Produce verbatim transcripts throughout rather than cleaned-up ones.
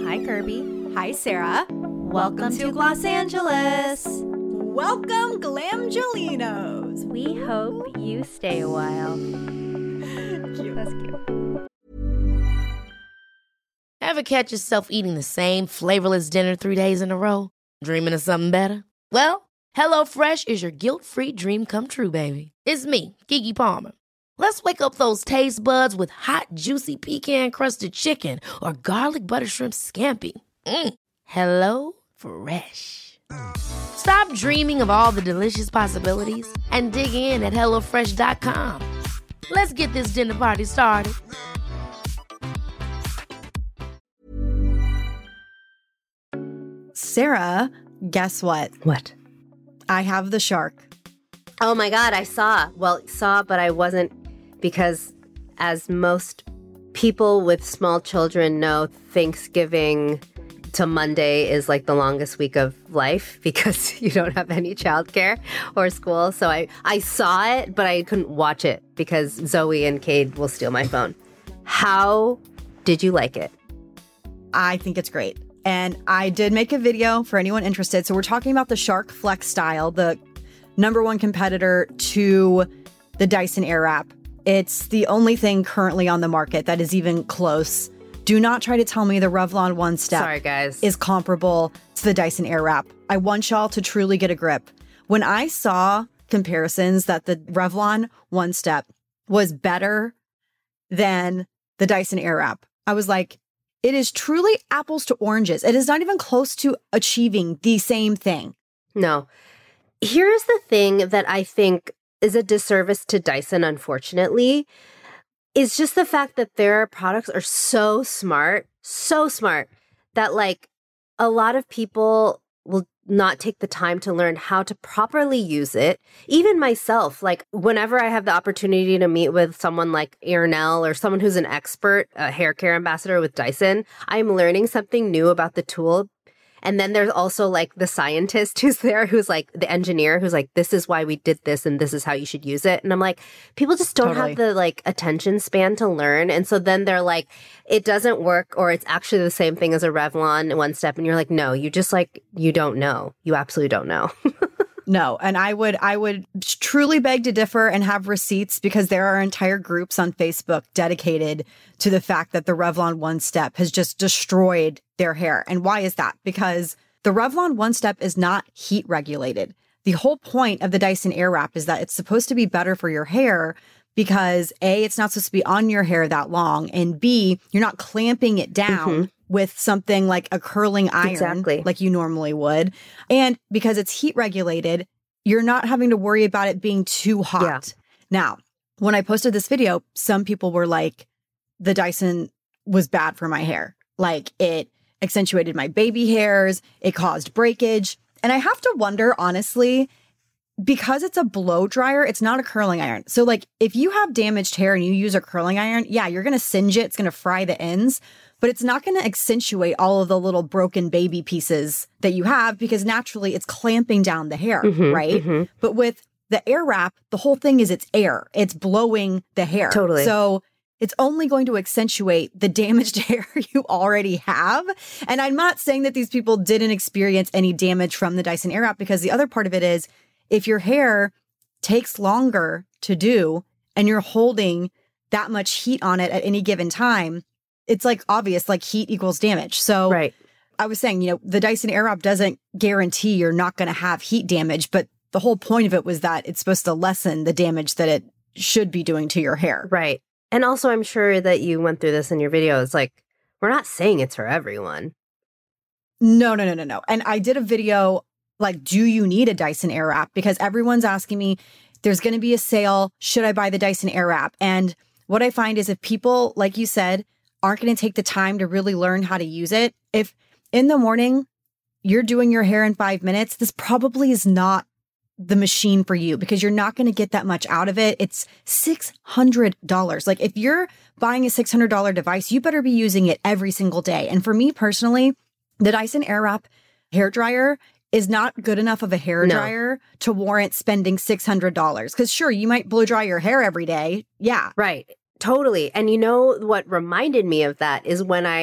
Hi, Kirby. Hi, Sarah. Welcome to Los Angeles. Welcome, Glamgelinos. We hope you stay a while. Cute. That's cute. Ever catch yourself eating the same flavorless dinner three days in a row? Dreaming of something better? Well, HelloFresh is your guilt-free dream come true, baby. It's me, Keke Palmer. Let's wake up those taste buds with hot, juicy pecan-crusted chicken or garlic butter shrimp scampi. Mm. Hello Fresh. Stop dreaming of all the delicious possibilities and dig in at hello fresh dot com. Let's get this dinner party started. Sarah, guess what? What? I have the shark. Oh my God, I saw. Well, saw, but I wasn't, because as most people with small children know, Thanksgiving to Monday is like the longest week of life because you don't have any childcare or school. So I, I saw it, but I couldn't watch it because Zoe and Cade will steal my phone. How did you like it? I think it's great. And I did make a video for anyone interested. So we're talking about the Shark FlexStyle, the number one competitor to the Dyson Airwrap. It's the only thing currently on the market that is even close. Do not try to tell me the Revlon One Step Sorry, guys. is comparable to the Dyson Airwrap. I want y'all to truly get a grip. When I saw comparisons that the Revlon One Step was better than the Dyson Airwrap, I was like, it is truly apples to oranges. It is not even close to achieving the same thing. No. Here's the thing that I think is a disservice to Dyson, unfortunately, is just the fact that their products are so smart, so smart, that like a lot of people will not take the time to learn how to properly use it. Even myself, like whenever I have the opportunity to meet with someone like Ernell or someone who's an expert, a hair care ambassador with Dyson, I'm learning something new about the tool. And then there's also like the scientist who's there, who's like the engineer, who's like, this is why we did this and this is how you should use it. And I'm like, people just don't Totally. have the like attention span to learn. And so then they're like, it doesn't work, or it's actually the same thing as a Revlon One Step. And you're like, no, you just like, you don't know. You absolutely don't know. No, and I would I would truly beg to differ and have receipts, because there are entire groups on Facebook dedicated to the fact that the Revlon One Step has just destroyed their hair. And why is that? Because the Revlon One Step is not heat regulated. The whole point of the Dyson Airwrap is that it's supposed to be better for your hair because A, it's not supposed to be on your hair that long, and B, you're not clamping it down mm-hmm. with something like a curling iron, exactly. like you normally would. And because it's heat regulated, you're not having to worry about it being too hot. Yeah. Now, when I posted this video, some people were like, the Dyson was bad for my hair. Like, it accentuated my baby hairs, it caused breakage. And I have to wonder, honestly, because it's a blow dryer, it's not a curling iron. So like if you have damaged hair and you use a curling iron, yeah, you're going to singe it. It's going to fry the ends, but it's not going to accentuate all of the little broken baby pieces that you have, because naturally it's clamping down the hair, mm-hmm, right? Mm-hmm. But with the Airwrap, the whole thing is it's air. It's blowing the hair. Totally. So it's only going to accentuate the damaged hair you already have. And I'm not saying that these people didn't experience any damage from the Dyson Airwrap, because the other part of it is, if your hair takes longer to do and you're holding that much heat on it at any given time, it's like obvious, like heat equals damage. So right. I was saying, you know, the Dyson Airwrap doesn't guarantee you're not going to have heat damage, but the whole point of it was that it's supposed to lessen the damage that it should be doing to your hair. Right. And also, I'm sure that you went through this in your video. It's like, we're not saying it's for everyone. No, no, no, no, no. And I did a video like, do you need a Dyson Airwrap? Because everyone's asking me, there's going to be a sale. Should I buy the Dyson Airwrap? And what I find is if people, like you said, aren't going to take the time to really learn how to use it, if in the morning you're doing your hair in five minutes, this probably is not the machine for you, because you're not going to get that much out of it. It's six hundred dollars. Like if you're buying a six hundred dollars device, you better be using it every single day. And for me personally, the Dyson Airwrap hair dryer is not good enough of a hair No. dryer to warrant spending six hundred dollars. Because sure, you might blow dry your hair every day. Yeah. Right. Totally. And you know what reminded me of that is when I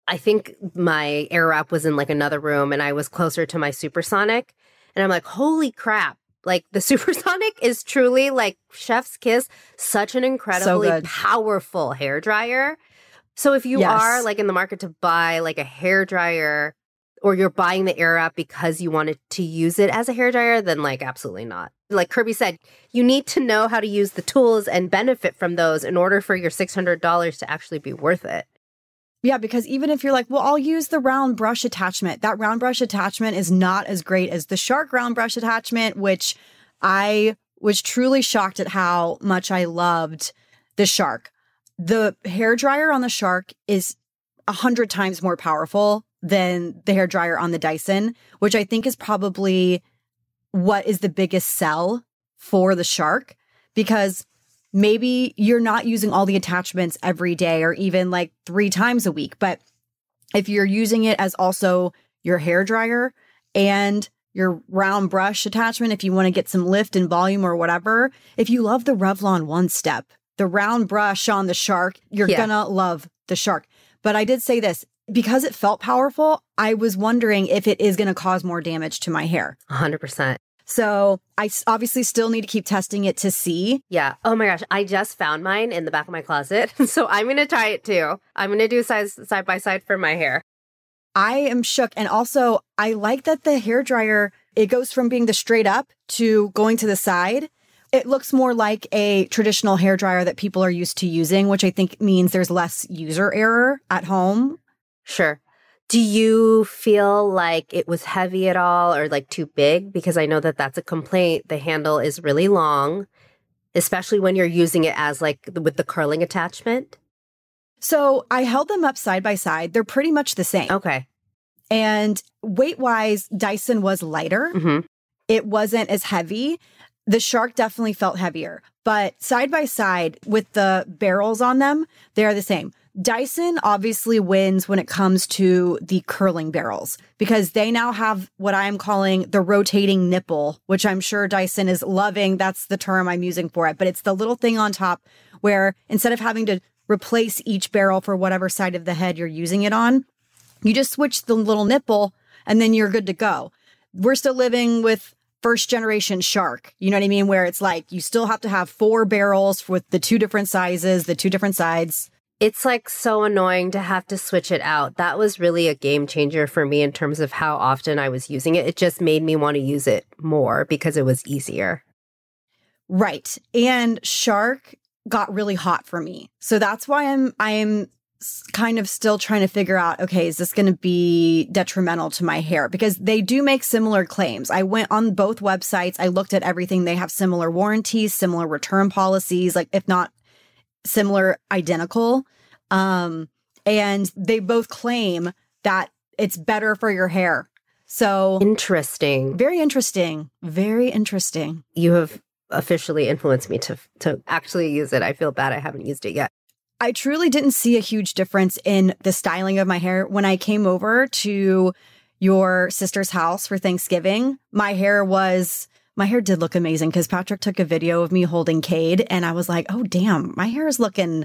I think my Airwrap was in like another room and I was closer to my Supersonic. And I'm like, holy crap. Like the Supersonic is truly like chef's kiss, such an incredibly So good. powerful hair dryer. So if you Yes. are like in the market to buy like a hair dryer, or you're buying the Airwrap because you wanted to use it as a hair dryer, then like absolutely not. Like Kirby said, you need to know how to use the tools and benefit from those in order for your six hundred dollars to actually be worth it. Yeah, because even if you're like, well, I'll use the round brush attachment, that round brush attachment is not as great as the Shark round brush attachment, which I was truly shocked at how much I loved the Shark. The hair dryer on the Shark is a hundred times more powerful than the hair dryer on the Dyson, which I think is probably what is the biggest sell for the Shark, because maybe you're not using all the attachments every day or even like three times a week. But if you're using it as also your hair dryer and your round brush attachment, if you want to get some lift and volume or whatever, if you love the Revlon One Step, the round brush on the Shark, you're Yeah. gonna love the Shark. But I did say this, because it felt powerful, I was wondering if it is going to cause more damage to my hair. one hundred percent. So I s- obviously still need to keep testing it to see. Yeah. Oh my gosh. I just found mine in the back of my closet. So I'm going to try it too. I'm going to do size side by side for my hair. I am shook. And also, I like that the hair dryer, it goes from being the straight up to going to the side. It looks more like a traditional hair dryer that people are used to using, which I think means there's less user error at home. Sure. Do you feel like it was heavy at all or like too big? Because I know that that's a complaint. The handle is really long, especially when you're using it as like with the curling attachment. So I held them up side by side. They're pretty much the same. Okay. And weight wise, Dyson was lighter. Mm-hmm. It wasn't as heavy. The Shark definitely felt heavier, but side by side with the barrels on them, they're the same. Dyson obviously wins when it comes to the curling barrels because they now have what I'm calling the rotating nipple, which I'm sure Dyson is loving. That's the term I'm using for it. But it's the little thing on top where instead of having to replace each barrel for whatever side of the head you're using it on, you just switch the little nipple and then you're good to go. We're still living with first generation Shark. You know what I mean? Where it's like you still have to have four barrels with the two different sizes, the two different sides. It's like so annoying to have to switch it out. That was really a game changer for me in terms of how often I was using it. It just made me want to use it more because it was easier. Right. And Shark got really hot for me. So that's why I'm I'm s- kind of still trying to figure out, okay, is this going to be detrimental to my hair? Because they do make similar claims. I went on both websites. I looked at everything. They have similar warranties, similar return policies, like if not similar, identical. Um, and they both claim that it's better for your hair. So Interesting. very interesting. Very interesting. You have officially influenced me to to actually use it. I feel bad I haven't used it yet. I truly didn't see a huge difference in the styling of my hair. When I came over to your sister's house for Thanksgiving, my hair was, my hair did look amazing because Patrick took a video of me holding Cade and I was like, oh, damn, my hair is looking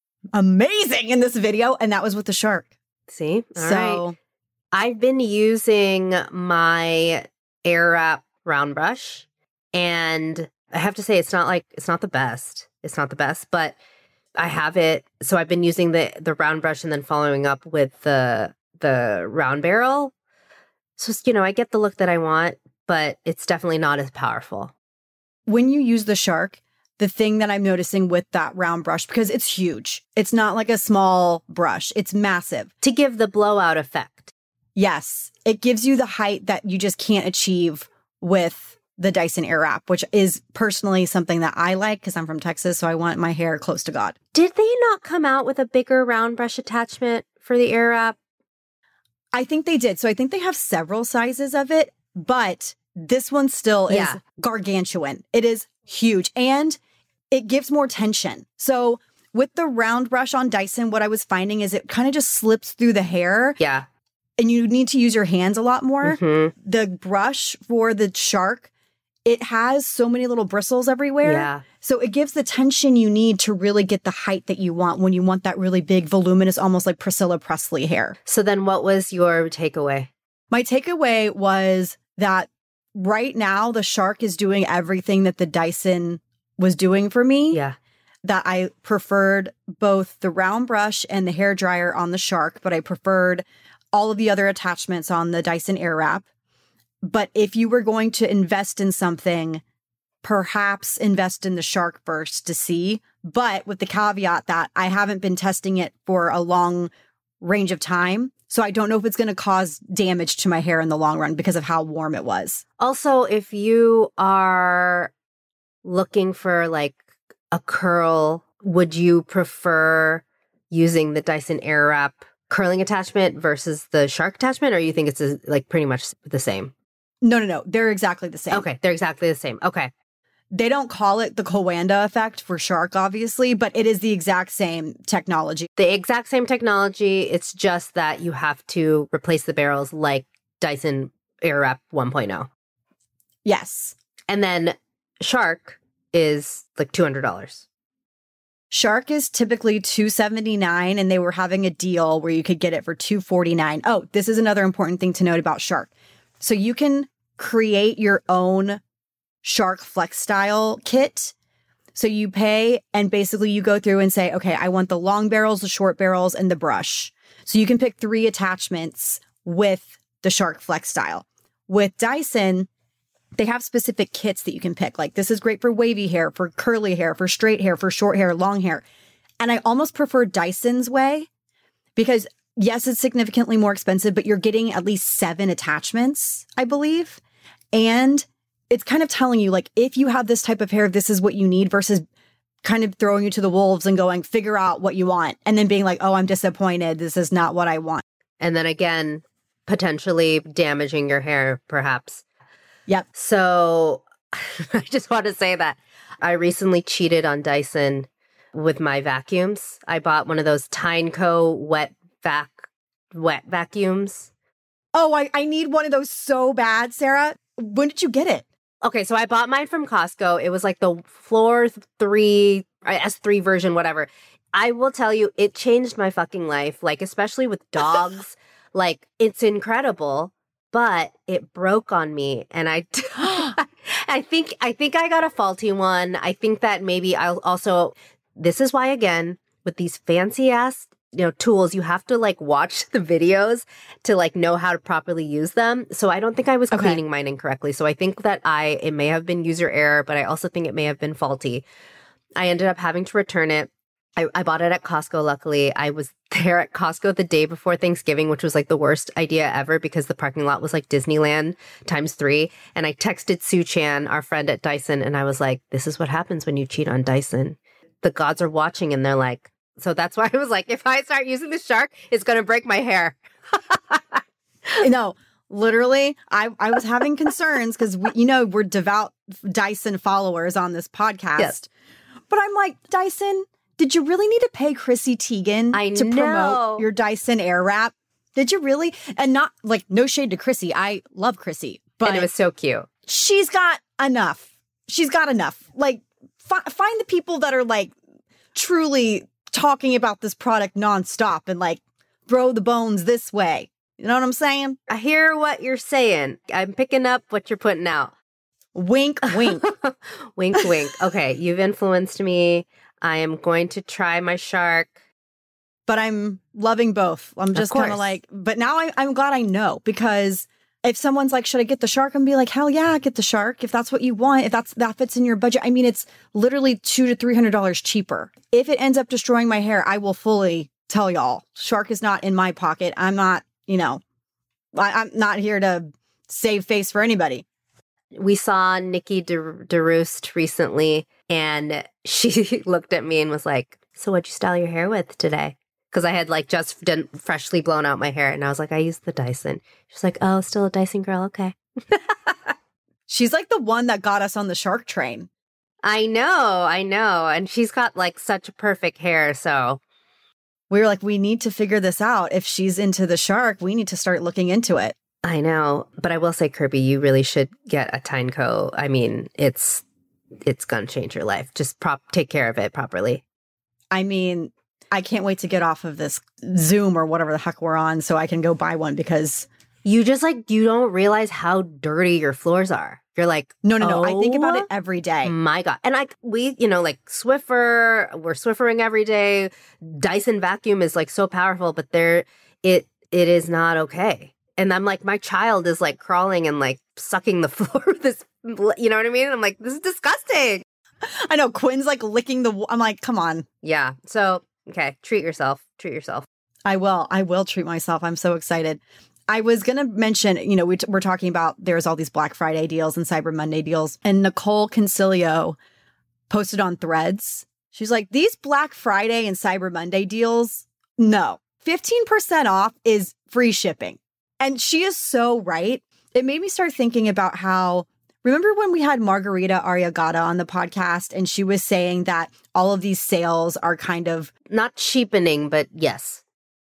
amazing in this video. And that was with the Shark. See? All right. so I've been using my Airwrap round brush, and I have to say it's not like it's not the best. It's not the best, but I have it. So I've been using the the round brush and then following up with the the round barrel. So you know, I get the look that I want, but it's definitely not as powerful. when you use the Shark, the thing that I'm noticing with that round brush, because it's huge, it's not like a small brush, it's massive. To give the blowout effect. Yes, it gives you the height that you just can't achieve with the Dyson Airwrap, which is personally something that I like because I'm from Texas, so I want my hair close to God. Did they not come out with a bigger round brush attachment for the Airwrap? I think they did. So I think they have several sizes of it, but this one still Yeah. is gargantuan. It is huge and it gives more tension. So with the round brush on Dyson, what I was finding is it kind of just slips through the hair Yeah. and you need to use your hands a lot more. Mhm. The brush for the Shark it has so many little bristles everywhere. Yeah. So it gives the tension you need to really get the height that you want when you want that really big, voluminous, almost like Priscilla Presley hair. So then what was your takeaway? My takeaway was that right now the Shark is doing everything that the Dyson was doing for me. Yeah. That I preferred both the round brush and the hair dryer on the Shark, but I preferred all of the other attachments on the Dyson Airwrap. But if you were going to invest in something, perhaps invest in the Shark first to see, but with the caveat that I haven't been testing it for a long range of time. So I don't know if it's going to cause damage to my hair in the long run because of how warm it was. Also, if you are looking for like a curl, would you prefer using the Dyson Airwrap curling attachment versus the Shark attachment, or you think it's a, like pretty much the same? No, no, no. They're exactly the same. Okay, they're exactly the same. Okay. They don't call it the Coanda effect for Shark, obviously, but it is the exact same technology. The exact same technology. It's just that you have to replace the barrels like Dyson Airwrap one point oh. Yes. And then Shark is like two hundred dollars. Shark is typically two hundred seventy-nine dollars, and they were having a deal where you could get it for two hundred forty-nine dollars. Oh, this is another important thing to note about Shark. So you can create your own Shark Flex Style kit. So you pay and basically you go through and say, okay, I want the long barrels, the short barrels, and the brush. So you can pick three attachments with the Shark Flex Style. With Dyson, they have specific kits that you can pick. Like this is great for wavy hair, for curly hair, for straight hair, for short hair, long hair. And I almost prefer Dyson's way because yes, it's significantly more expensive, but you're getting at least seven attachments, I believe. And it's kind of telling you, like, if you have this type of hair, this is what you need versus kind of throwing you to the wolves and going, figure out what you want. And then being like, oh, I'm disappointed. This is not what I want. And then again, potentially damaging your hair, perhaps. Yep. So I just want to say that I recently cheated on Dyson with my vacuums. I bought one of those Tyneco wet vac wet vacuums. Oh, I, I need one of those so bad, Sarah. When did you get it? Okay, so I bought mine from Costco. It was like the floor three, S three version, whatever. I will tell you, it changed my fucking life, like especially with dogs. Like, it's incredible, but it broke on me. And I, I think, I think I got a faulty one. I think that maybe I'll also, this is why, again, with these fancy ass you know, tools, you have to like watch the videos to like know how to properly use them. So I don't think I was Okay. cleaning mine incorrectly. So I think that I, it may have been user error, but I also think it may have been faulty. I ended up having to return it. I, I bought it at Costco, luckily. I was there at Costco the day before Thanksgiving, which was like the worst idea ever because the parking lot was like Disneyland times three. And I texted Sue Chan, our friend at Dyson, and I was like, this is what happens when you cheat on Dyson. The gods are watching and they're like, so that's why I was like, if I start using the Shark, it's going to break my hair. No, literally, I, I was having concerns because, you know, we're devout Dyson followers on this podcast. Yes. But I'm like, Dyson, did you really need to pay Chrissy Teigen I to know. promote your Dyson Airwrap? Did you really? And not like no shade to Chrissy. I love Chrissy, but And it was so cute. she's got enough. She's got enough. Like, fi- find the people that are like truly talking about this product nonstop and like throw the bones this way. You know what I'm saying? I hear what you're saying. I'm picking up what you're putting out. Wink, wink. Wink, wink. Okay, you've influenced me. I am going to try my Shark. But I'm loving both. I'm just kind of course. like, but now I, I'm glad I know because if someone's like, should I get the Shark? I'm be like, hell yeah, get the Shark. If that's what you want, if that's that fits in your budget. I mean, it's literally two to three hundred dollars cheaper. If it ends up destroying my hair, I will fully tell y'all, Shark is not in my pocket. I'm not, you know, I, I'm not here to save face for anybody. We saw Nikki De- DeRoost recently, and she looked at me and was like, so what'd you style your hair with today? Because I had like just done freshly blown out my hair, and I was like, I used the Dyson. She's like, oh, still a Dyson girl. Okay. She's like the one that got us on the Shark train. I know, I know. And she's got like such perfect hair. So We were like, we need to figure this out. If she's into the Shark, we need to start looking into it. I know, but I will say, Kirby, you really should get a Tyneco. I mean, it's it's gonna change your life. Just prop take care of it properly. I mean, I can't wait to get off of this Zoom or whatever the heck we're on so I can go buy one because you just like, you don't realize how dirty your floors are. You're like, no, no, no. Oh, I think about it every day. My God. And like we, you know, like Swiffer, we're Swiffering every day. Dyson vacuum is like so powerful, but there, it it is not okay. And I'm like, my child is like crawling and like sucking the floor with this, you know what I mean? I'm like, this is disgusting. I know. Quinn's like licking the, I'm like, come on. Yeah. So, okay. Treat yourself. Treat yourself. I will. I will treat myself. I'm so excited. I was going to mention, you know, we t- we're talking about there's all these Black Friday deals and Cyber Monday deals. And Nicole Concilio posted on Threads. She's like, these Black Friday and Cyber Monday deals, no. fifteen percent off is free shipping. And she is so right. It made me start thinking about how, remember when we had Margarita Arriagada on the podcast and she was saying that all of these sales are kind of... Not cheapening, but yes.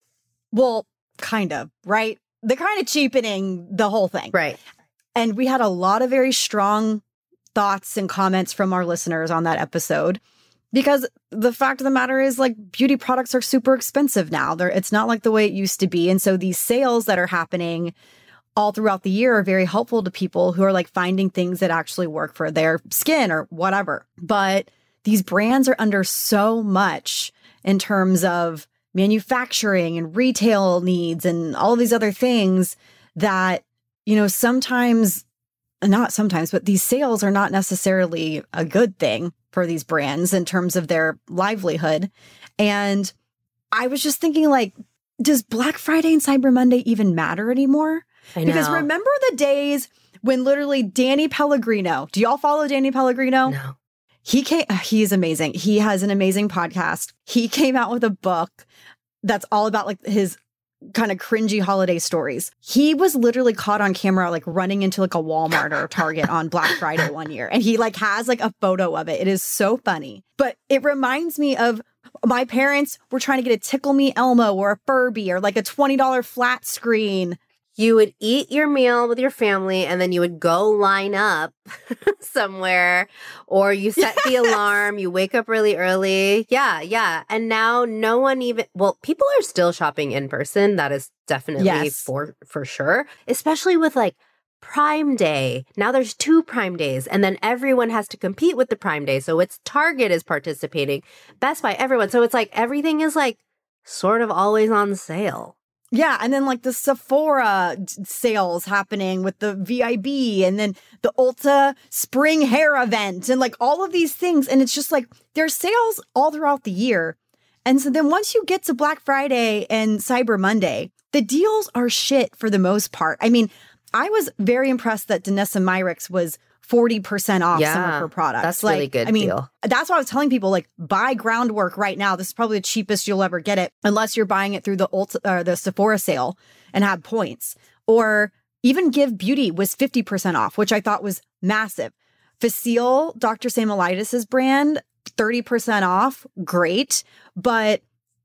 Well, kind of, right? They're kind of cheapening the whole thing. Right. And we had a lot of very strong thoughts and comments from our listeners on that episode because the fact of the matter is like beauty products are super expensive now. They're, it's not like the way it used to be. And so these sales that are happening all throughout the year are very helpful to people who are like finding things that actually work for their skin or whatever. But these brands are under so much in terms of manufacturing and retail needs and all of these other things that, you know, sometimes, not sometimes, but these sales are not necessarily a good thing for these brands in terms of their livelihood. And I was just thinking, like, does Black Friday and Cyber Monday even matter anymore? I know. Because remember the days when literally Danny Pellegrino, do y'all follow Danny Pellegrino? No. He came, he's amazing. He has an amazing podcast. He came out with a book that's all about like his kind of cringy holiday stories. He was literally caught on camera, like running into like a Walmart or Target on Black Friday one year. And he like has like a photo of it. It is so funny. But it reminds me of my parents were trying to get a Tickle Me Elmo or a Furby or like a twenty dollars flat screen. You would eat your meal with your family and then you would go line up somewhere or you set the Yes. alarm, you wake up really early. Yeah, yeah. And now no one even, well, people are still shopping in person. That is definitely Yes. for, for sure, especially with like Prime Day. Now there's two Prime Days and then everyone has to compete with the Prime Day. So it's Target is participating, Best Buy, everyone. So it's like everything is like sort of always on sale. Yeah, and then like the Sephora d- sales happening with the V I B and then the Ulta spring hair event and like all of these things. And it's just like there's sales all throughout the year. And so then once you get to Black Friday and Cyber Monday, the deals are shit for the most part. I mean, I was very impressed that Danessa Myricks was forty percent off some Yeah, of her products. that's like, really good I mean, deal. that's why I was telling people, like, buy Groundwork right now. This is probably the cheapest you'll ever get it, unless you're buying it through the Ulta, or the Sephora sale and have points. Or even Give Beauty was fifty percent off, which I thought was massive. Facile, Doctor Samolitis' brand, thirty percent off. Great. But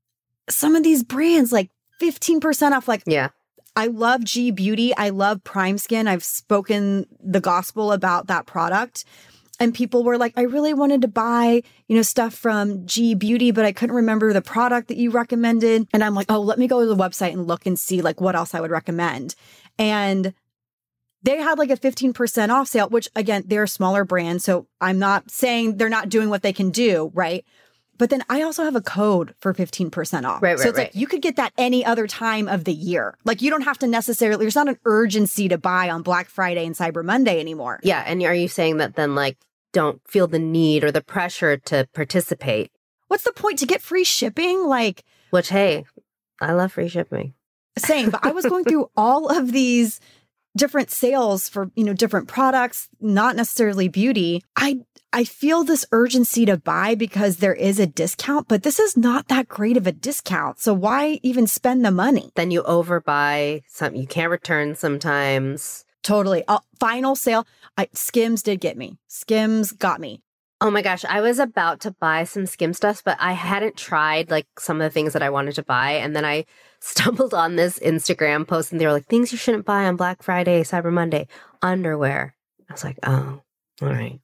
some of these brands, like fifteen percent off, like, Yeah. I love G Beauty. I love Prime Skin. I've spoken the gospel about that product. And people were like, I really wanted to buy, you know, stuff from G Beauty, but I couldn't remember the product that you recommended. And I'm like, oh, let me go to the website and look and see like what else I would recommend. And they had like a fifteen percent off sale, which again, they're a smaller brand. So I'm not saying they're not doing what they can do, right? But then I also have a code for fifteen percent off. Right, so right, it's right. like you could get that any other time of the year. Like you don't have to necessarily, there's not an urgency to buy on Black Friday and Cyber Monday anymore. Yeah. And are you saying that then like don't feel the need or the pressure to participate? What's the point to get free shipping? Like, Which, hey, I love free shipping. same, but I was going through all of these different sales for, you know, different products, not necessarily beauty. I I feel this urgency to buy because there is a discount, but this is not that great of a discount. So why even spend the money? Then you overbuy something you can't return sometimes. Totally. Uh, final sale. I, Skims did get me. Skims got me. Oh my gosh, I was about to buy some Skim stuff, but I hadn't tried like some of the things that I wanted to buy. And then I stumbled on this Instagram post and they were like, things you shouldn't buy on Black Friday, Cyber Monday, underwear. I was like, oh, all right.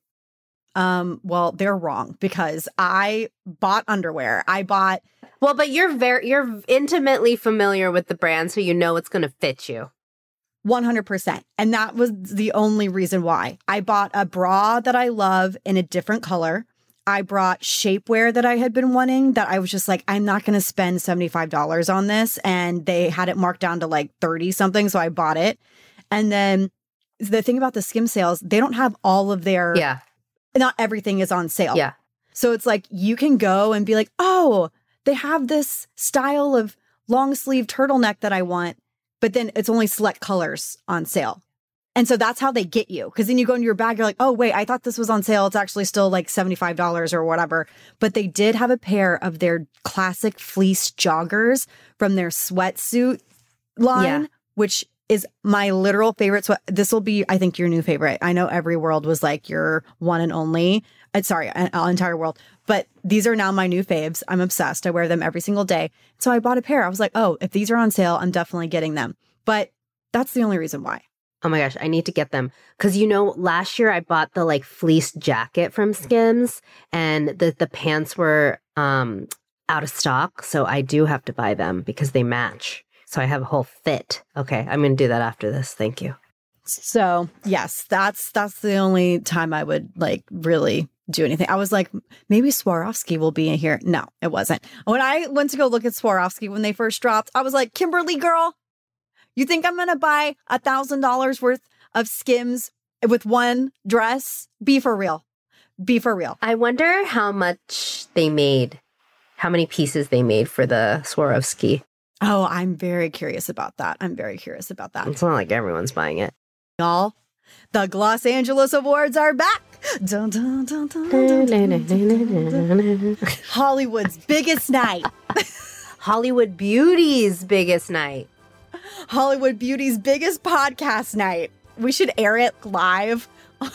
Um, well, they're wrong because I bought underwear. I bought Well, but you're very you're intimately familiar with the brand, so you know it's gonna fit you. one hundred percent. And that was the only reason why. I bought a bra that I love in a different color. I brought shapewear that I had been wanting that I was just like, I'm not going to spend seventy-five dollars on this. And they had it marked down to like thirty something. So I bought it. And then the thing about the Skim sales, they don't have all of their, Yeah. not everything is on sale. Yeah. So it's like you can go and be like, oh, they have this style of long sleeve turtleneck that I want. But then it's only select colors on sale. And so that's how they get you. Because then you go into your bag, you're like, oh, wait, I thought this was on sale. It's actually still like seventy-five dollars or whatever. But they did have a pair of their classic fleece joggers from their sweatsuit line, Yeah. which is my literal favorite sweat. This will be, I think, your new favorite. I know Every World was like your one and only. Uh, sorry, uh, entire world. But these are now my new faves. I'm obsessed. I wear them every single day. So I bought a pair. I was like, oh, if these are on sale, I'm definitely getting them. But that's the only reason why. Oh my gosh, I need to get them. Because, you know, last year I bought the like fleece jacket from Skims and the, the pants were um, out of stock. So I do have to buy them because they match. So I have a whole fit. Okay, I'm going to do that after this. Thank you. So yes, that's that's the only time I would like really do anything. I was like, maybe Swarovski will be in here. No, it wasn't. When I went to go look at Swarovski when they first dropped, I was like, Kimberly girl, you think I'm going to buy a thousand dollars worth of Skims with one dress? Be for real. Be for real. I wonder how much they made, how many pieces they made for the Swarovski. Oh, I'm very curious about that. I'm very curious about that. It's not like everyone's buying it. Y'all, the Los Angeles Awards are back. Dun, dun, dun, dun, dun, dun, dun, dun. Hollywood's biggest night. Hollywood Beauty's biggest night. Hollywood Beauty's biggest podcast night. We should air it live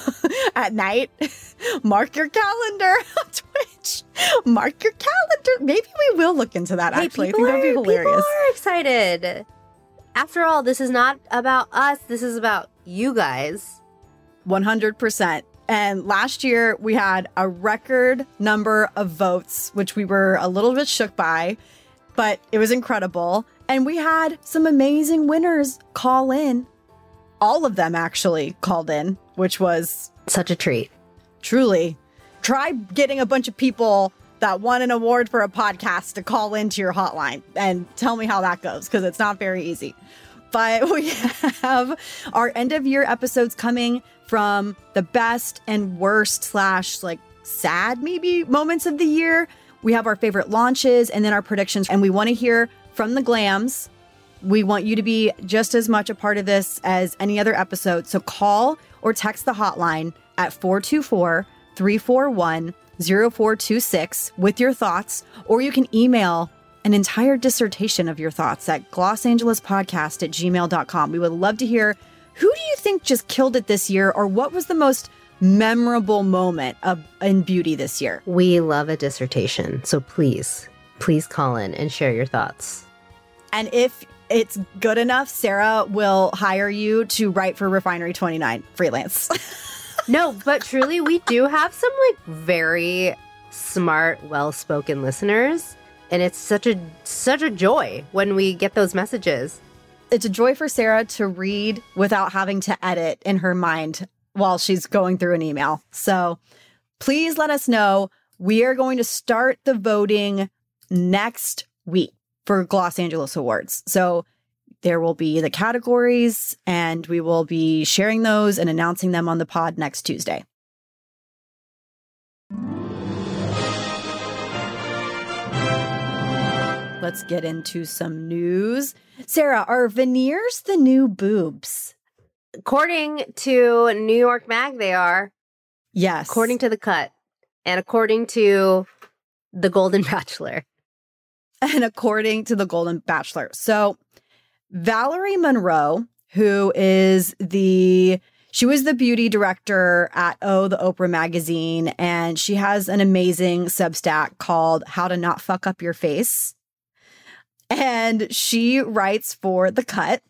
at night. Mark your calendar on Twitch. Mark your calendar. Maybe we will look into that, Hey, actually. I people think that'd be are- hilarious. People are excited. After all, this is not about us. This is about you guys. one hundred percent. And last year, we had a record number of votes, which we were a little bit shook by, but it was incredible. And we had some amazing winners call in. All of them actually called in, which was Such a treat. truly. Try getting a bunch of people that won an award for a podcast to call into your hotline and tell me how that goes, because it's not very easy. But we have our end of year episodes coming from the best and worst slash like sad maybe moments of the year. We have our favorite launches and then our predictions. And we want to hear from the glams. We want you to be just as much a part of this as any other episode. So call or text the hotline at four two four, three four one, zero four two six with your thoughts, or you can email an entire dissertation of your thoughts at glossangelespodcast at gmail dot com. We would love to hear, who do you think just killed it this year, or what was the most memorable moment of in beauty this year? We love a dissertation. So please, please call in and share your thoughts. And if it's good enough, Sarah will hire you to write for Refinery twenty-nine freelance. No, but truly, we do have some like very smart, well-spoken listeners. And it's such a such a joy when we get those messages. It's a joy for Sarah to read without having to edit in her mind while she's going through an email. So please let us know. We are going to start the voting next week for Los Angeles Awards. So there will be the categories and we will be sharing those and announcing them on the pod next Tuesday. Let's get into some news. Sarah, are veneers the new boobs? According to New York Mag, they are. Yes. According to The Cut. And according to The Golden Bachelor. And according to The Golden Bachelor. So Valerie Monroe, who is the She was the beauty director at Oh, the Oprah magazine, and she has an amazing Substack called How to Not Fuck Up Your Face. And she writes for The Cut.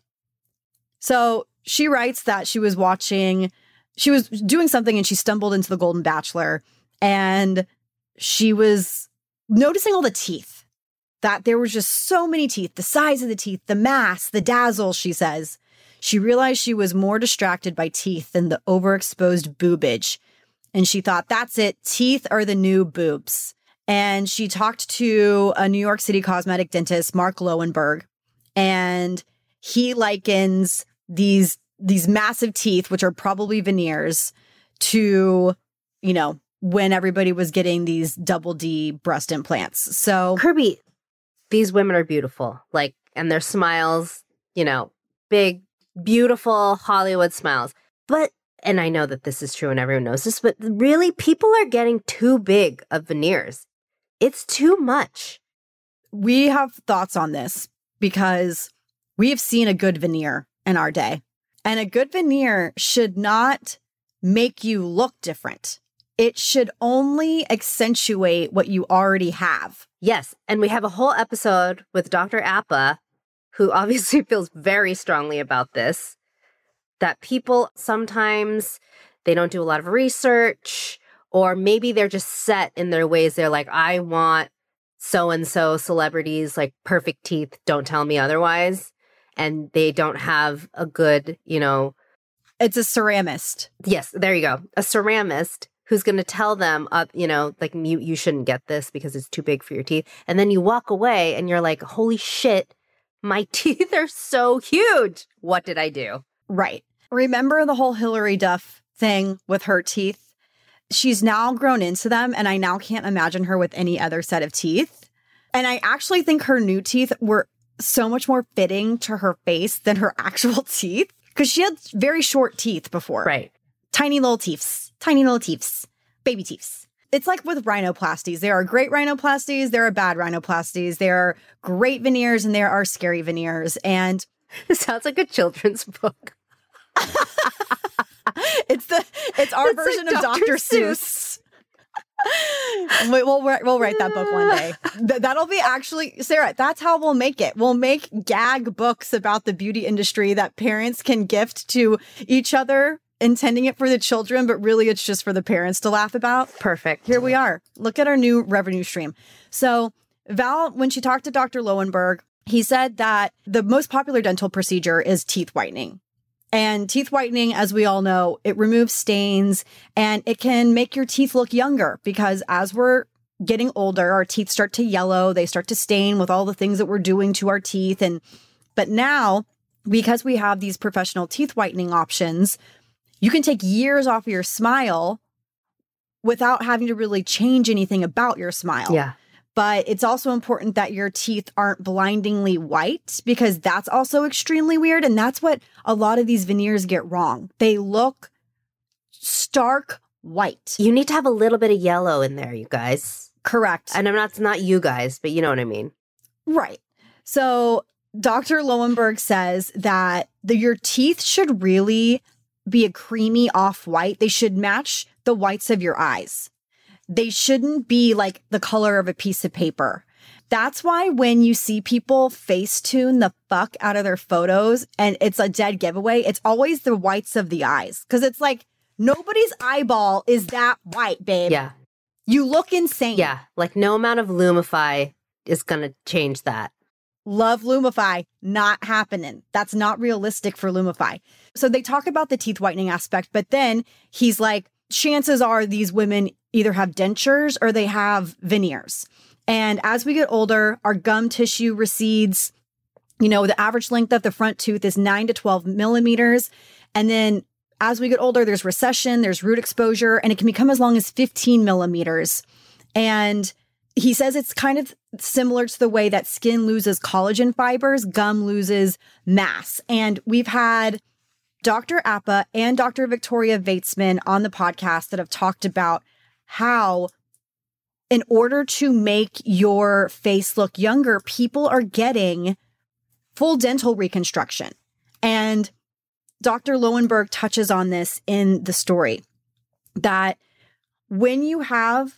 So she writes that she was watching, she was doing something and she stumbled into The Golden Bachelor, and she was noticing all the teeth, that there was just so many teeth, the size of the teeth, the mass, the dazzle, she says. She realized she was more distracted by teeth than the overexposed boobage. And she thought, that's it. Teeth are the new boobs. And she talked to a New York City cosmetic dentist, Mark Lowenberg, and he likens these, these massive teeth, which are probably veneers, to, you know, when everybody was getting these double D breast implants. So Kirby, these women are beautiful. Like, and their smiles, you know, big, beautiful Hollywood smiles. But, and I know that this is true and everyone knows this, but really people are getting too big of veneers. It's too much. We have thoughts on this because we have seen a good veneer in our day. And a good veneer should not make you look different. It should only accentuate what you already have. Yes. And we have a whole episode with Doctor Appa, who obviously feels very strongly about this, that people sometimes they don't do a lot of research, or maybe they're just set in their ways. They're like, I want so-and-so celebrities, like perfect teeth, don't tell me otherwise. And they don't have a good, you know. It's a ceramist. Yes, there you go. A ceramist who's going to tell them, uh, you know, like, you, you shouldn't get this because it's too big for your teeth. And then you walk away and you're like, holy shit, my teeth are so huge. What did I do? Right. Remember the whole Hillary Duff thing with her teeth? She's now grown into them, and I now can't imagine her with any other set of teeth. And I actually think her new teeth were so much more fitting to her face than her actual teeth, because she had very short teeth before. Right. Tiny little teeths, tiny little teeths, baby teeths. It's like with rhinoplasties. There are great rhinoplasties. There are bad rhinoplasties. There are great veneers and there are scary veneers. And it sounds like a children's book. it's the it's our it's version like of Doctor Seuss. Seuss. we, we'll we'll write that book one day. Th- that'll be actually, Sarah, that's how we'll make it. We'll make gag books about the beauty industry that parents can gift to each other, intending it for the children, but really it's just for the parents to laugh about. Perfect. Here we are. Look at our new revenue stream. So Val, when she talked to Doctor Lowenberg, he said that the most popular dental procedure is teeth whitening. And teeth whitening, as we all know, it removes stains and it can make your teeth look younger, because as we're getting older, our teeth start to yellow. They start to stain with all the things that we're doing to our teeth. And but now, because we have these professional teeth whitening options, you can take years off of your smile without having to really change anything about your smile. Yeah. But it's also important that your teeth aren't blindingly white, because that's also extremely weird. And that's what a lot of these veneers get wrong. They look stark white. You need to have a little bit of yellow in there, you guys. Correct. And I'm not, not you guys, but you know what I mean. Right. So Doctor Lowenberg says that the, your teeth should really be a creamy off-white. They should match the whites of your eyes. They shouldn't be like the color of a piece of paper. That's why when you see people Facetune the fuck out of their photos and it's a dead giveaway, it's always the whites of the eyes. Because it's like, nobody's eyeball is that white, babe. Yeah. You look insane. Yeah. Like no amount of Lumify is going to change that. Love Lumify, not happening. That's not realistic for Lumify. So they talk about the teeth whitening aspect, but then he's like, chances are these women either have dentures or they have veneers. And as we get older, our gum tissue recedes. You know, the average length of the front tooth is nine to twelve millimeters. And then as we get older, there's recession, there's root exposure, and it can become as long as fifteen millimeters. And he says it's kind of similar to the way that skin loses collagen fibers, gum loses mass. And we've had Doctor Appa and Doctor Victoria Vaitsman on the podcast that have talked about how in order to make your face look younger, people are getting full dental reconstruction. And Doctor Lowenberg touches on this in the story, that when you have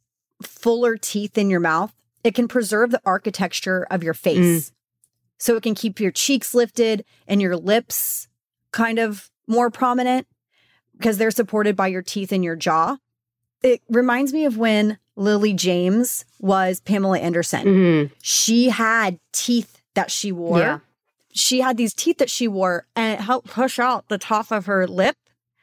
fuller teeth in your mouth, it can preserve the architecture of your face. Mm. So it can keep your cheeks lifted and your lips kind of more prominent because they're supported by your teeth in your jaw. It reminds me of when Lily James was Pamela Anderson. Mm-hmm. She had teeth that she wore. Yeah. She had these teeth that she wore, and it helped push out the top of her lip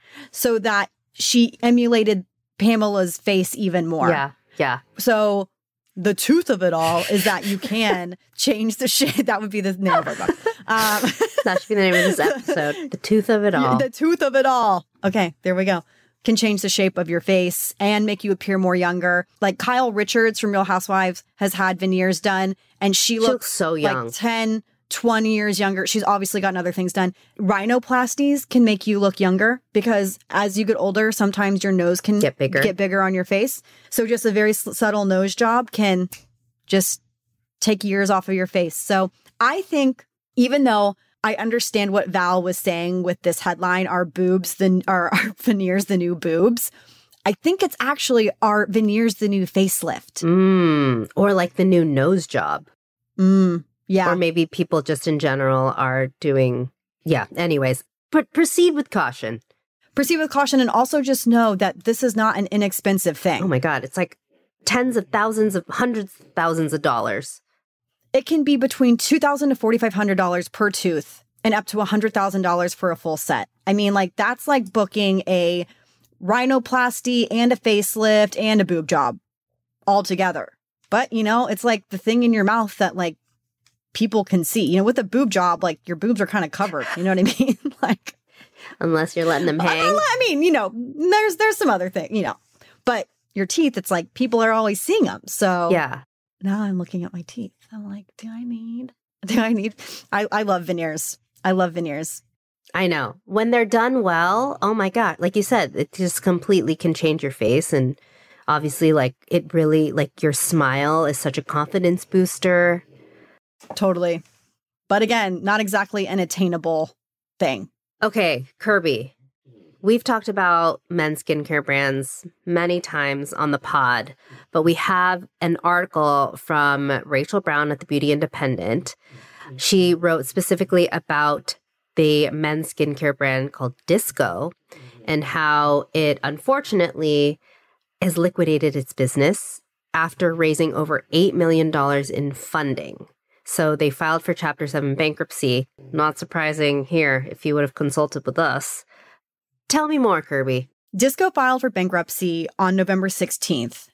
so that she emulated Pamela's face even more. Yeah, yeah. So the truth of it all is that you can change the shape. That would be the name of our book. Um, that should be the name of this episode. The tooth of it all. The tooth of it all. Okay, there we go. Can change the shape of your face and make you appear more younger. Like Kyle Richards from Real Housewives has had veneers done, and she, she looks, looks so young. Like ten, twenty years younger. She's obviously gotten other things done. Rhinoplasties can make you look younger because as you get older, sometimes your nose can get bigger, get bigger on your face. So just a very subtle nose job can just take years off of your face. So I think even though I understand what Val was saying with this headline, are boobs, the, are our veneers the new boobs? I think it's actually are veneers the new facelift. Mm, or like the new nose job. Mm, yeah. Or maybe people just in general are doing, yeah. Anyways, but proceed with caution. Proceed with caution, and also just know that this is not an inexpensive thing. Oh my God. It's like tens of thousands of hundreds of thousands of dollars. It can be between two thousand dollars to four thousand five hundred dollars per tooth and up to one hundred thousand dollars for a full set. I mean, like, that's like booking a rhinoplasty and a facelift and a boob job all together. But, you know, it's like the thing in your mouth that, like, people can see. You know, with a boob job, like, your boobs are kind of covered. You know what I mean? Like, unless you're letting them hang. I mean, you know, there's there's some other thing, you know. But your teeth, it's like people are always seeing them. So yeah. Now I'm looking at my teeth. I'm like, do I need, do I need, I, I love veneers. I love veneers. I know. When they're done well, oh my God. Like you said, it just completely can change your face. And obviously, like, it really, like, your smile is such a confidence booster. Totally. But again, not exactly an attainable thing. Okay, Kirby. We've talked about men's skincare brands many times on the pod, but we have an article from Rachel Brown at the Beauty Independent. She wrote specifically about the men's skincare brand called Disco and how it unfortunately has liquidated its business after raising over eight million dollars in funding. So they filed for Chapter seven bankruptcy. Not surprising here if you would have consulted with us. Tell me more, Kirby. Disco filed for bankruptcy on November sixteenth.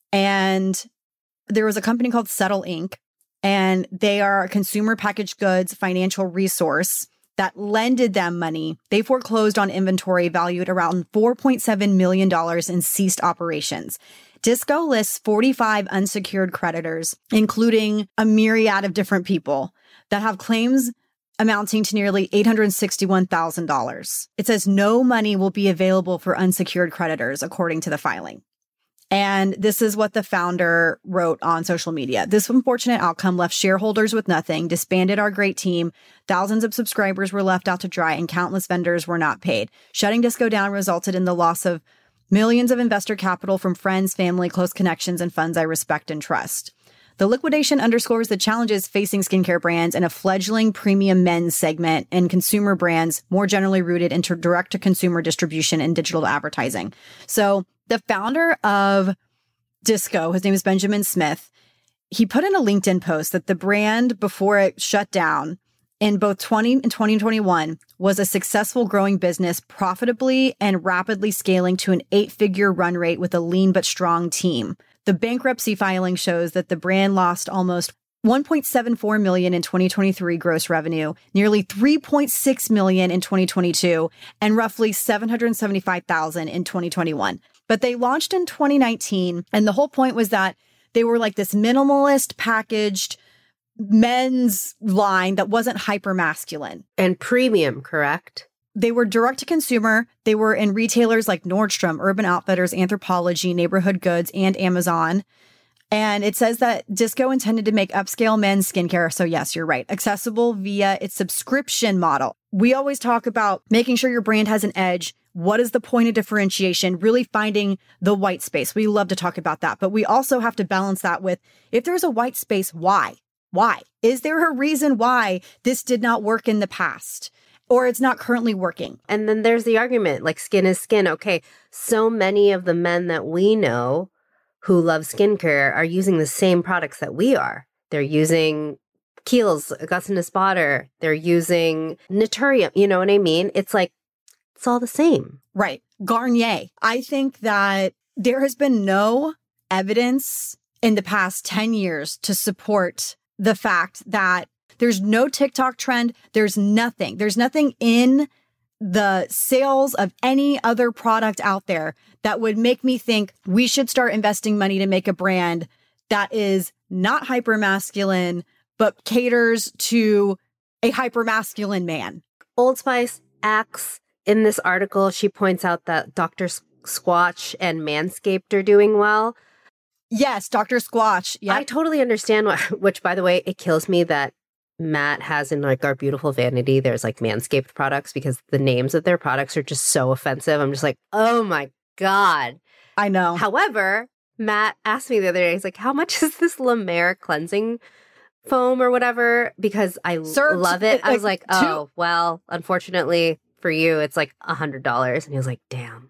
And there was a company called Settle Incorporated. And they are a consumer packaged goods financial resource that lended them money. They foreclosed on inventory valued around four point seven million dollars in ceased operations. Disco lists forty-five unsecured creditors, including a myriad of different people that have claims amounting to nearly eight hundred sixty-one thousand dollars. It says no money will be available for unsecured creditors, according to the filing. And this is what the founder wrote on social media. This unfortunate outcome left shareholders with nothing, disbanded our great team, thousands of subscribers were left out to dry, and countless vendors were not paid. Shutting Disco down resulted in the loss of millions of investor capital from friends, family, close connections, and funds I respect and trust. The liquidation underscores the challenges facing skincare brands and a fledgling premium men's segment and consumer brands more generally rooted into direct-to-consumer distribution and digital advertising. So the founder of Disco, his name is Benjamin Smith, he put in a LinkedIn post that the brand, before it shut down in both twenty and twenty twenty-one, was a successful growing business, profitably and rapidly scaling to an eight-figure run rate with a lean but strong team. The bankruptcy filing shows that the brand lost almost one point seven four million dollars in twenty twenty-three gross revenue, nearly three point six million dollars in twenty twenty-two, and roughly seven hundred seventy-five thousand dollars in twenty twenty-one. But they launched in twenty nineteen, and the whole point was that they were like this minimalist packaged men's line that wasn't hyper masculine. And premium, correct? They were direct to consumer. They were in retailers like Nordstrom, Urban Outfitters, Anthropologie, Neighborhood Goods, and Amazon. And it says that Disco intended to make upscale men's skincare. So yes, you're right. Accessible via its subscription model. We always talk about making sure your brand has an edge. What is the point of differentiation? Really finding the white space. We love to talk about that, but we also have to balance that with, if there's a white space, why? Why? Is there a reason why this did not work in the past? Or it's not currently working? And then there's the argument, like skin is skin. Okay, so many of the men that we know who love skincare are using the same products that we are. They're using Kiehl's, Augusta Nisbader. They're using Naturium. You know what I mean? It's like, it's all the same. Right. Garnier. I think that there has been no evidence in the past ten years to support the fact that there's no TikTok trend. There's nothing. There's nothing in the sales of any other product out there that would make me think we should start investing money to make a brand that is not hypermasculine, but caters to a hypermasculine man. Old Spice, Axe. In this article, she points out that Doctor Squatch and Manscaped are doing well. Yes, Doctor Squatch. Yeah, I totally understand why, which, by the way, it kills me that Matt has in like our beautiful vanity, there's like Manscaped products because the names of their products are just so offensive. I'm just like, oh my God. I know. However, Matt asked me the other day, he's like, how much is this La Mer cleansing foam or whatever? Because I Sir, love it. I was like, two- oh, well, unfortunately for you, it's like a hundred dollars. And he was like, damn.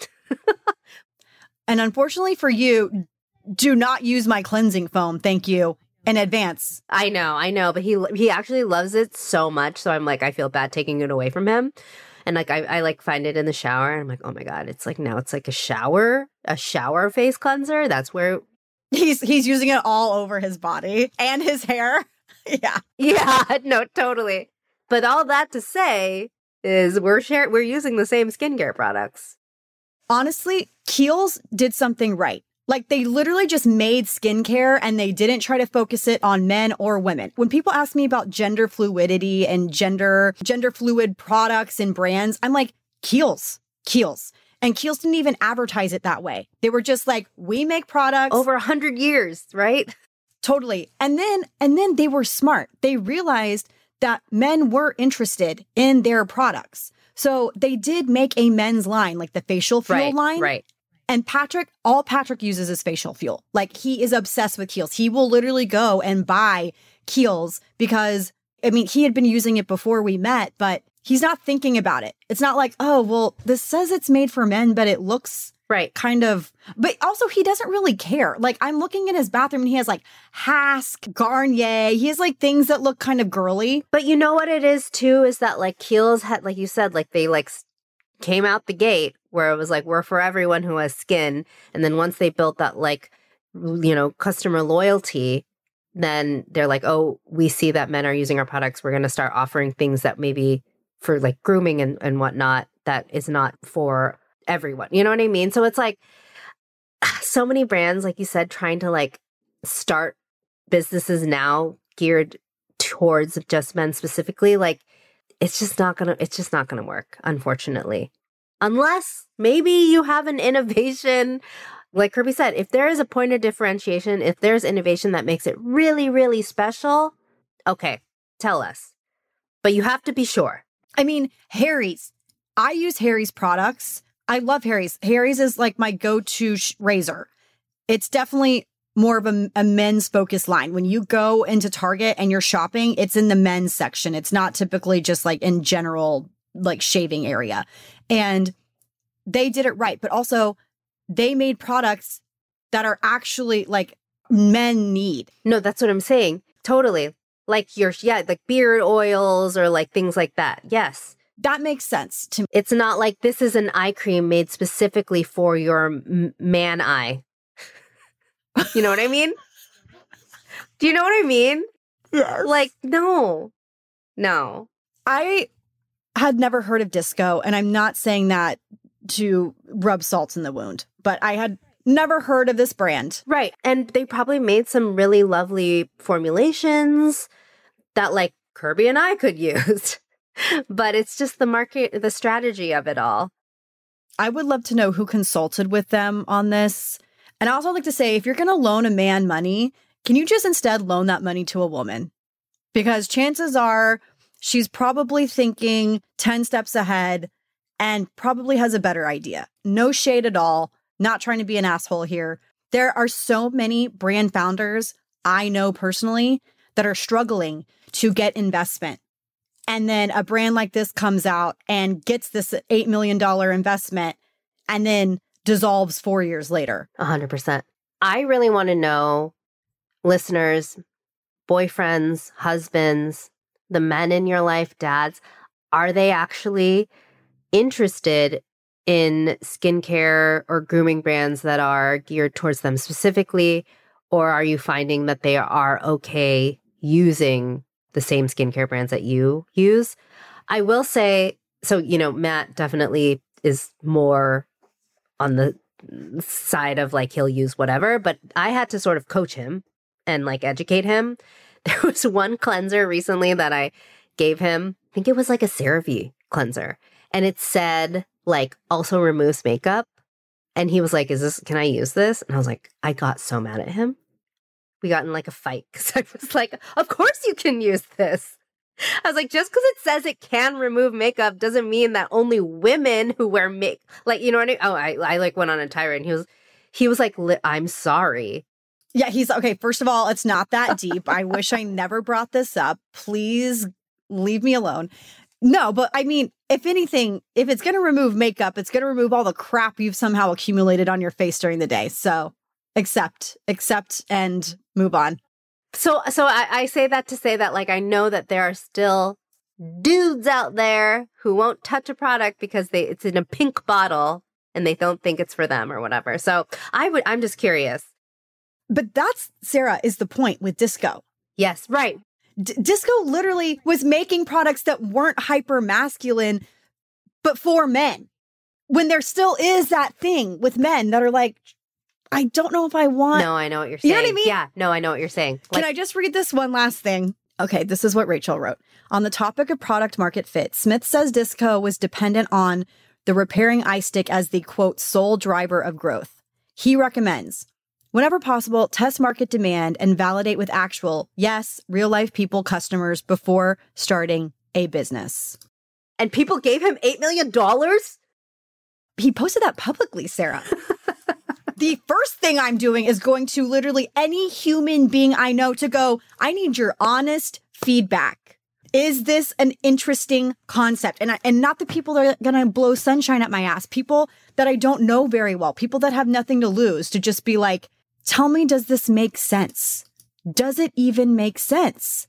And unfortunately for you, do not use my cleansing foam. Thank you. In advance. I know, I know, but he he actually loves it so much. So I'm like, I feel bad taking it away from him. And like, I, I like find it in the shower. And I'm like, oh my God, it's like now it's like a shower, a shower face cleanser. That's where He's he's using it all over his body and his hair. Yeah. Yeah, no, totally. But all that to say is we're share we're using the same skincare products. Honestly, Kiehl's did something right. Like they literally just made skincare and they didn't try to focus it on men or women. When people ask me about gender fluidity and gender gender fluid products and brands, I'm like, Kiehl's, Kiehl's. And Kiehl's didn't even advertise it that way. They were just like, we make products. Over a hundred years, right? Totally. And then and then they were smart. They realized that men were interested in their products. So they did make a men's line, like the facial fuel right, line. Right. And Patrick, all Patrick uses is facial fuel. Like he is obsessed with Kiehl's. He will literally go and buy Kiehl's because, I mean, he had been using it before we met, but he's not thinking about it. It's not like, oh, well, this says it's made for men, but it looks right kind of, but also he doesn't really care. Like I'm looking in his bathroom and he has like Hask, Garnier. He has like things that look kind of girly. But you know what it is too, is that like Kiehl's had, like you said, like they like came out the gate where it was like, we're for everyone who has skin. And then once they built that, like, you know, customer loyalty, then they're like, oh, we see that men are using our products. We're going to start offering things that maybe for like grooming and, and whatnot, that is not for everyone. You know what I mean? So it's like so many brands, like you said, trying to like start businesses now geared towards just men specifically. Like, it's just not going to, it's just not going to work, unfortunately. Unless maybe you have an innovation, like Kirby said, if there is a point of differentiation, if there's innovation that makes it really, really special, okay, tell us. But you have to be sure. I mean, Harry's. I use Harry's products. I love Harry's. Harry's is like my go-to sh- razor. It's definitely more of a, a men's focused line. When you go into Target and you're shopping, it's in the men's section. It's not typically just like in general, like shaving area. And they did it right. But also they made products that are actually like men need. No, that's what I'm saying. Totally. Like your, yeah, like beard oils or like things like that. Yes. That makes sense to me. It's not like this is an eye cream made specifically for your m- man eye. You know what I mean? Do you know what I mean? Yes. Like, no, no. I had never heard of Disco, and I'm not saying that to rub salt in the wound, but I had never heard of this brand. Right. And they probably made some really lovely formulations that like Kirby and I could use. But it's just the market, the strategy of it all. I would love to know who consulted with them on this. And I also like to say, if you're going to loan a man money, can you just instead loan that money to a woman? Because chances are she's probably thinking ten steps ahead and probably has a better idea. No shade at all. Not trying to be an asshole here. There are so many brand founders I know personally that are struggling to get investment. And then a brand like this comes out and gets this eight million dollars investment and then dissolves four years later. one hundred percent. I really want to know, listeners, boyfriends, husbands, the men in your life, dads, are they actually interested in skincare or grooming brands that are geared towards them specifically? Or are you finding that they are okay using the same skincare brands that you use? I will say, so, you know, Matt definitely is more on the side of like, he'll use whatever, but I had to sort of coach him and like educate him. There was one cleanser recently that I gave him. I think it was like a CeraVe cleanser. And it said like also removes makeup. And he was like, is this, can I use this? And I was like, I got so mad at him. We got in like a fight because I was like, of course you can use this. I was like, just because it says it can remove makeup doesn't mean that only women who wear make, like, you know what I mean? Oh, I, I like went on a tirade and he was, he was like, I'm sorry. Yeah, he's okay. First of all, it's not that deep. I wish I never brought this up. Please leave me alone. No, but I mean, if anything, if it's going to remove makeup, it's going to remove all the crap you've somehow accumulated on your face during the day. So accept, accept and move on. So, so I, I say that to say that, like, I know that there are still dudes out there who won't touch a product because they it's in a pink bottle and they don't think it's for them or whatever. So I would, I'm just curious. But that's, Sarah, is the point with Disco. Yes, right. D- Disco literally was making products that weren't hyper masculine, but for men. When there still is that thing with men that are like, I don't know if I want. No, I know what you're saying. You know what I mean? Yeah, no, I know what you're saying. Like, Can I just read this one last thing? Okay, this is what Rachel wrote. On the topic of product market fit, Smith says Disco was dependent on the repairing eye stick as the, quote, sole driver of growth. He recommends, whenever possible, test market demand and validate with actual, yes, real-life people, customers before starting a business. And people gave him eight million dollars? He posted that publicly, Sarah. The first thing I'm doing is going to literally any human being I know to go, I need your honest feedback. Is this an interesting concept? And I, and not the people that are going to blow sunshine at my ass, people that I don't know very well, people that have nothing to lose, to just be like, tell me, does this make sense? Does it even make sense?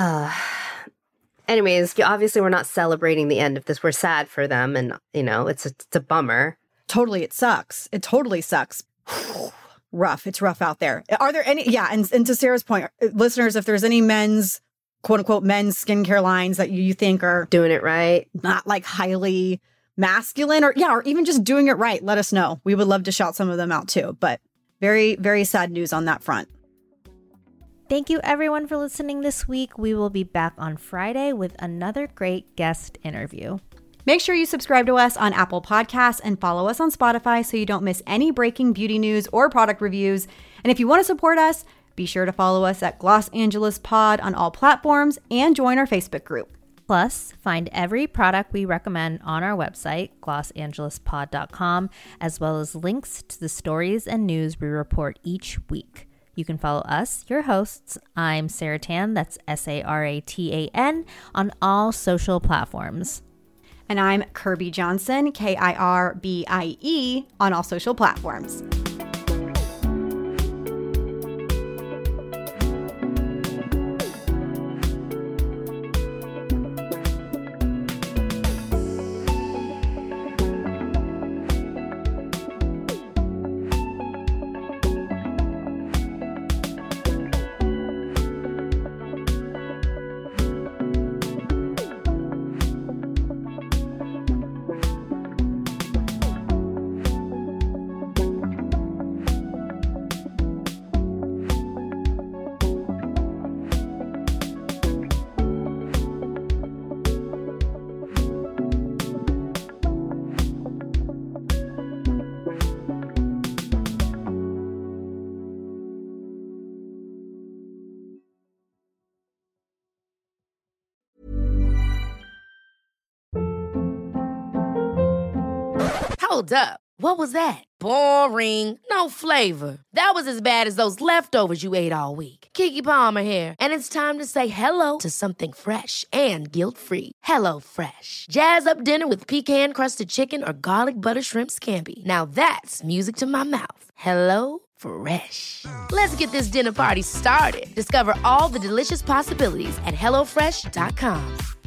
Anyways, obviously we're not celebrating the end of this. We're sad for them. And, you know, it's a, it's a bummer. Totally. It sucks. It totally sucks. Rough. It's rough out there. Are there any? Yeah. And, and to Sarah's point, listeners, if there's any men's, quote unquote, men's skincare lines that you, you think are doing it right, not like highly masculine or, yeah, or even just doing it right, let us know. We would love to shout some of them out too. But very, very sad news on that front. Thank you everyone for listening this week. We will be back on Friday with another great guest interview. Make sure you subscribe to us on Apple Podcasts and follow us on Spotify so you don't miss any breaking beauty news or product reviews. And if you want to support us, be sure to follow us at Gloss Angeles Pod on all platforms and join our Facebook group. Plus, find every product we recommend on our website, gloss angeles pod dot com, as well as links to the stories and news we report each week. You can follow us, your hosts. I'm Sarah Tan, that's S A R A T A N, on all social platforms. And I'm Kirby Johnson, K I R B I E, on all social platforms. Hold up. What was that? Boring. No flavor. That was as bad as those leftovers you ate all week. Keke Palmer here, and it's time to say hello to something fresh and guilt-free. Hello Fresh. Jazz up dinner with pecan-crusted chicken or garlic butter shrimp scampi. Now that's music to my mouth. Hello Fresh. Let's get this dinner party started. Discover all the delicious possibilities at hello fresh dot com.